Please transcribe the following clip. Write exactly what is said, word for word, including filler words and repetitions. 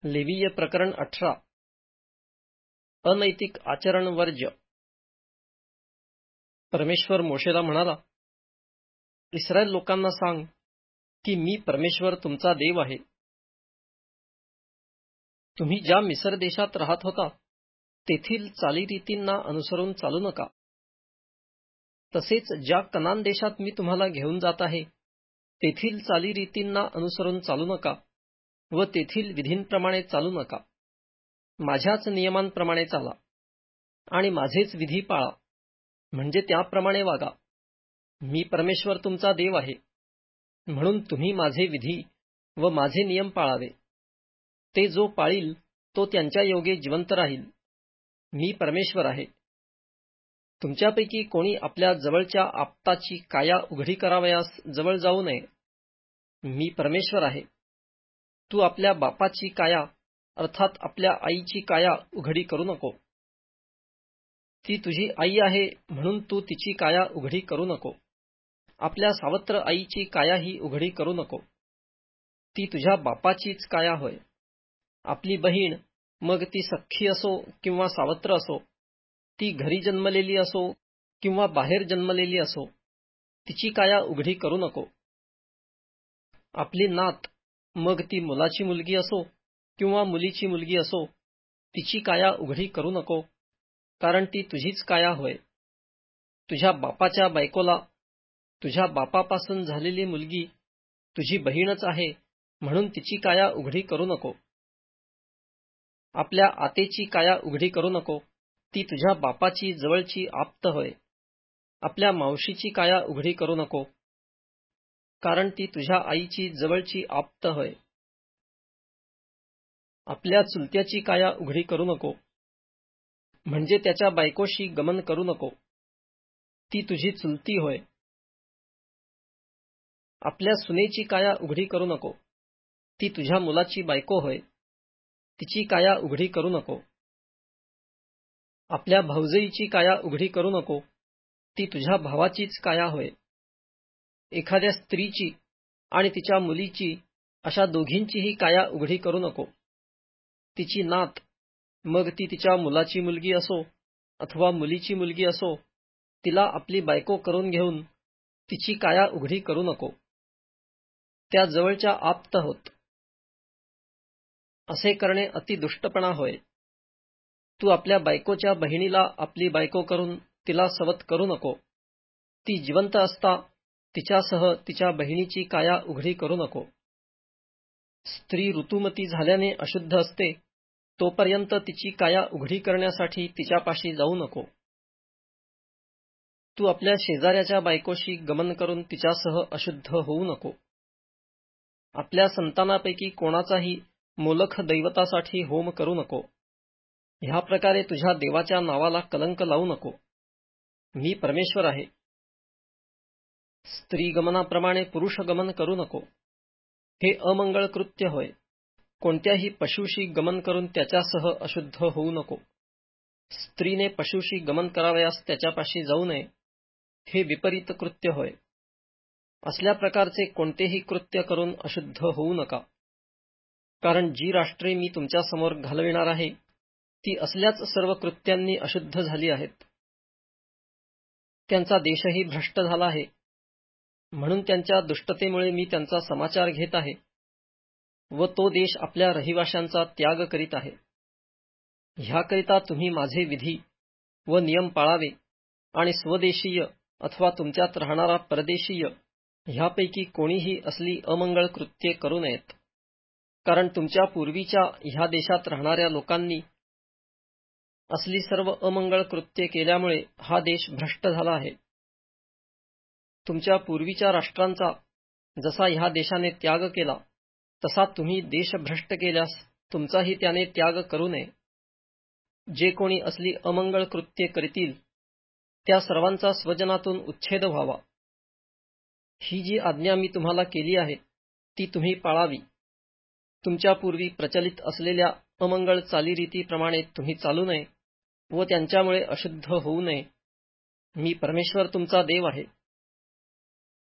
लेवीय प्रकरण अठरा. अनैतिक आचरण वर्ज्य. परमेश्वर मोशेला म्हणाला, इस्रायल लोकांना सांग की मी परमेश्वर तुमचा देव आहे. तुम्ही ज्या मिस्र देशात राहत होता तेथील चालीरीतींना अनुसरून चालू नका. तसेच ज्या कनान देशात मी तुम्हाला घेऊन जात आहे तेथील चालीरीतींना अनुसरून चालू नका व तेथील विधींप्रमाणे चालू नका. माझ्याच नियमांप्रमाणे चाला आणि माझेच विधी पाळा, म्हणजे त्याप्रमाणे वागा. मी परमेश्वर तुमचा देव आहे, म्हणून तुम्ही माझे विधी व माझे नियम पाळावे. ते जो पाळील तो त्यांच्या योगे जिवंत राहील. मी परमेश्वर आहे. तुमच्यापैकी कोणी आपल्या जवळच्या आप्ताची काया उघडी करावयास जवळ जाऊ नये. मी परमेश्वर आहे. तू आपल्या बापाची काया अर्थात आपल्या आईची काया उघडी करू नको. ती तुझी आई आहे म्हणून तू तिची काया उघडी करू नको. आपल्या सावत्र आईची कायाही उघडी करू नको. ती तुझ्या बापाचीच काया होय. आपली बहीण, मग ती सख्खी असो किंवा सावत्र असो, ती घरी जन्मलेली असो किंवा बाहेर जन्मलेली असो, तिची काया उघडी करू नको. आपली नात, मग ती मुलाची मुलगी असो किंवा मुलीची मुलगी असो, तिची काया उघडी करू नको, कारण ती तुझीच काया होय. तुझ्या बापाच्या बायकोला, तुझ्या बापापासून झालेली मुलगी तुझी बहीणच आहे म्हणून तिची काया उघडी करू नको. आपल्या आतेची काया उघडी करू नको, ती तुझ्या बापाची जवळची आप्त होय. आपल्या मावशीची काया उघडी करू नको, कारण ती तुझ्या आईची जवळची आप्त होय. आपल्या चुलत्याची काया उघडी करू नको, म्हणजे त्याच्या बायकोशी गमन करू नको, ती तुझी चुलती होय. आपल्या सुनेची काया उघडी करू नको, ती तुझ्या मुलाची बायको होय. तिची काया उघडी करू नको. आपल्या भाऊजईची काया उघडी करू नको, ती तुझ्या भावाचीच काया होय. एखाद्या स्त्रीची आणि तिच्या मुलीची, अशा दोघींचीही काया उघडी करू नको. तिची नात, मग ती तिच्या मुलाची मुलगी असो अथवा मुलीची मुलगी असो, तिला आपली बायको करून घेऊन तिची काया उघडी करू नको. त्या जवळच्या आप्त होत. असे करणे अति दुष्टपणा होय. तू आपल्या बायकोच्या बहिणीला आपली बायको करून तिला सवत करू नको. ती जिवंत असता तिच्यासह तिच्या बहिणीची काया उघडी करू नको. स्त्री ऋतुमती झाल्याने अशुद्ध असते, तोपर्यंत तिची काया उघडी करण्यासाठी तिच्यापाशी जाऊ नको. तू आपल्या शेजाऱ्याच्या बायकोशी गमन करून तिच्यासह अशुद्ध होऊ नको. आपल्या संतानापैकी कोणाचाही मोलख दैवतासाठी होम करू नको. ह्या प्रकारे तुझ्या देवाच्या नावाला कलंक लावू नको. मी परमेश्वर आहे. स्त्री गमनाप्रमाणे पुरुष गमन करू नको. हे अमंगळ कृत्य होय. कोणत्याही पशुशी गमन करून त्याच्यासह अशुद्ध होऊ नको. स्त्रीने पशुशी गमन करावयास त्याच्यापाशी जाऊ नये. हे विपरीत कृत्य होय. असल्या प्रकारचे कोणतेही कृत्य करून अशुद्ध होऊ नका. कारण जी राष्ट्रे मी तुमच्या समोर घालविणार आहे ती असल्याच सर्व कृत्यांनी अशुद्ध झाली आहेत. त्यांचा देशही भ्रष्ट झाला आहे. म्हणून त्यांच्या दुष्टतेमुळे मी त्यांचा समाचार घेत आहे व तो देश आपल्या रहिवाशांचा त्याग करीत आहे. ह्याकरिता तुम्ही माझे विधी व नियम पाळावे आणि स्वदेशीय अथवा तुमच्यात राहणारा परदेशीय ह्यापैकी कोणीही असली अमंगळ कृत्ये करू नयेत. कारण तुमच्या पूर्वीच्या ह्या देशात राहणाऱ्या लोकांनी असली सर्व अमंगळ कृत्ये केल्यामुळे हा देश भ्रष्ट झाला आहे. तुमच्या पूर्वीच्या राष्ट्रांचा जसा ह्या देशाने त्याग केला तसा तुम्ही देश भ्रष्ट केल्यास तुमचाही त्याने त्याग करू नये. जे कोणी असली अमंगळ कृत्ये करतील त्या सर्वांचा स्वजनातून उच्छेद व्हावा. ही जी आज्ञा मी तुम्हाला केली आहे ती तुम्ही पाळावी. तुमच्या पूर्वी प्रचलित असलेल्या अमंगळ चालीरीतीप्रमाणे तुम्ही चालू नये व त्यांच्यामुळे अशुद्ध होऊ नये. मी परमेश्वर तुमचा देव आहे.